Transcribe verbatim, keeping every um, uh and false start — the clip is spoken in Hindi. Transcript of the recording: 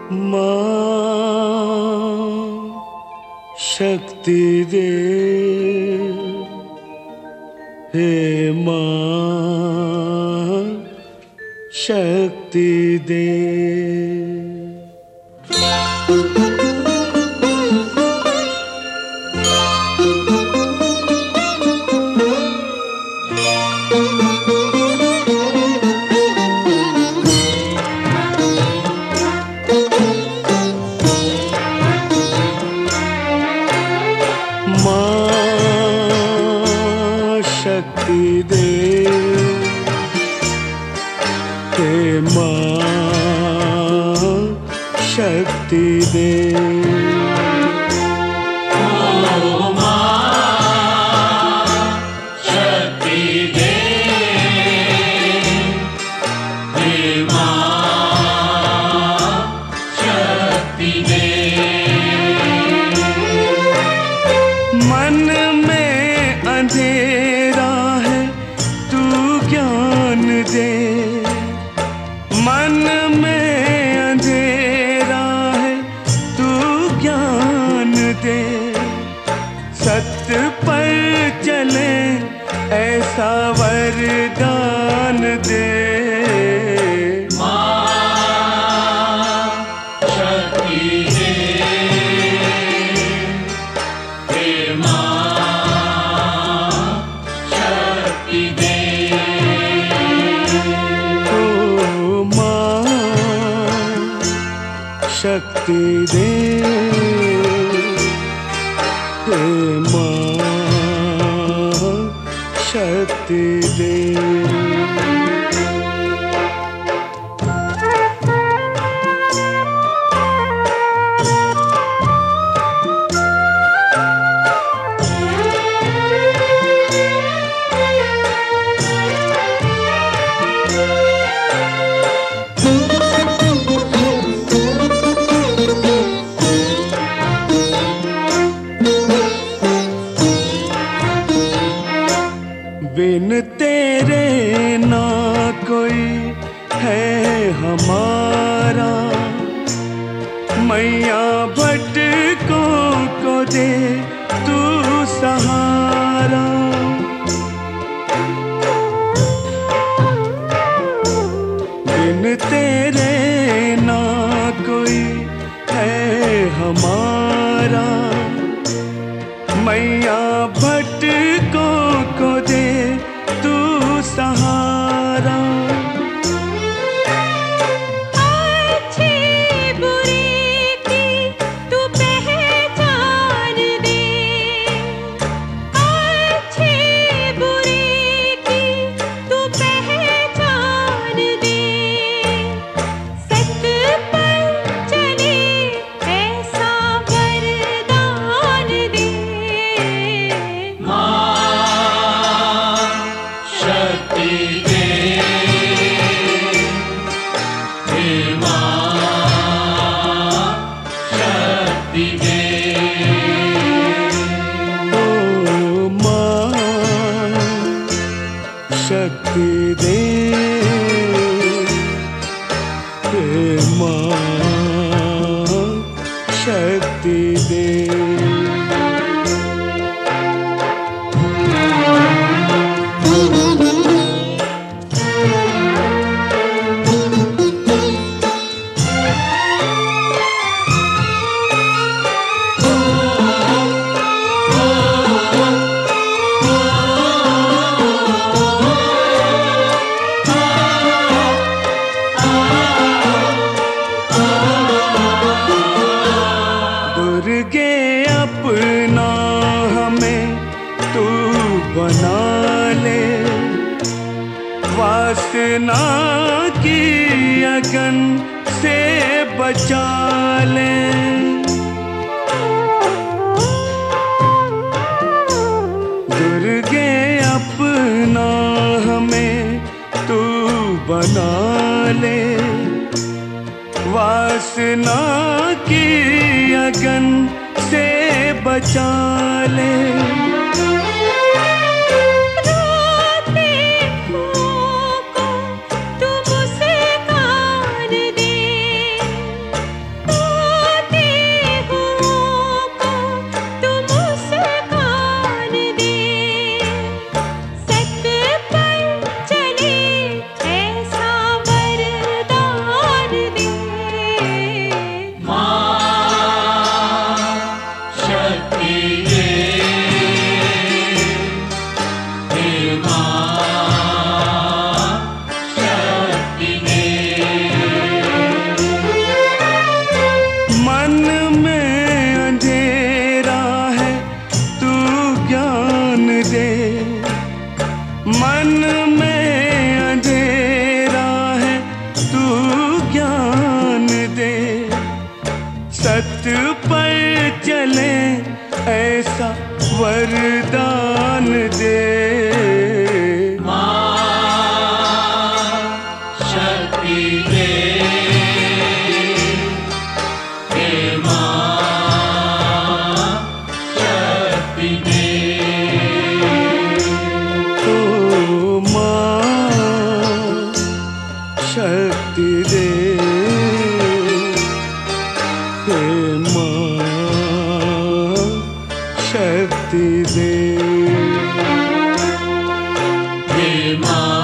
माँ शक्ति दे, हे माँ शक्ति दे। शक्ति दे, हे माँ शक्ति दे। ओ माँ शक्ति दे, हे माँ शक्ति दे। मन में अंधेरा है तू ज्ञान दे, मन में अंधेरा है तू ज्ञान दे। सत्य पर चले ऐसा वरदान दे। माँ शक्ति दे, हे माँ शक्ति दे। ओ माँ शक्ति दे, हे माँ शक्ति दे। बिन तेरे ना कोई है हमारा, मैया भटकों को दे तू सहारा। बिन तेरे ना कोई है हमारा, मैया भटकों को दे तू सहारा। अच्छे बुरे की तू पहचान दे, अच्छे बुरे की तू पहचान दे। सत्य पर चले ऐसा वरदान दे। माँ शक्ति दे, हे माँ शक्ति दे। ओ माँ शक्ति दे, हे माँ शक्ति दे। दुर्गे अपना हमें तू बना ले, वासना की अगन से बचा ले। दुर्गे अपना हमें तू बना ले, वासना की अगन से बचा ले। रोते हुओं को तू मुस्कान दे, वरदान दे। माँ शक्ति दे, हे माँ शक्ति दे। ओ माँ शक्ति दे, हे माँ शक्ति दे। हे माँ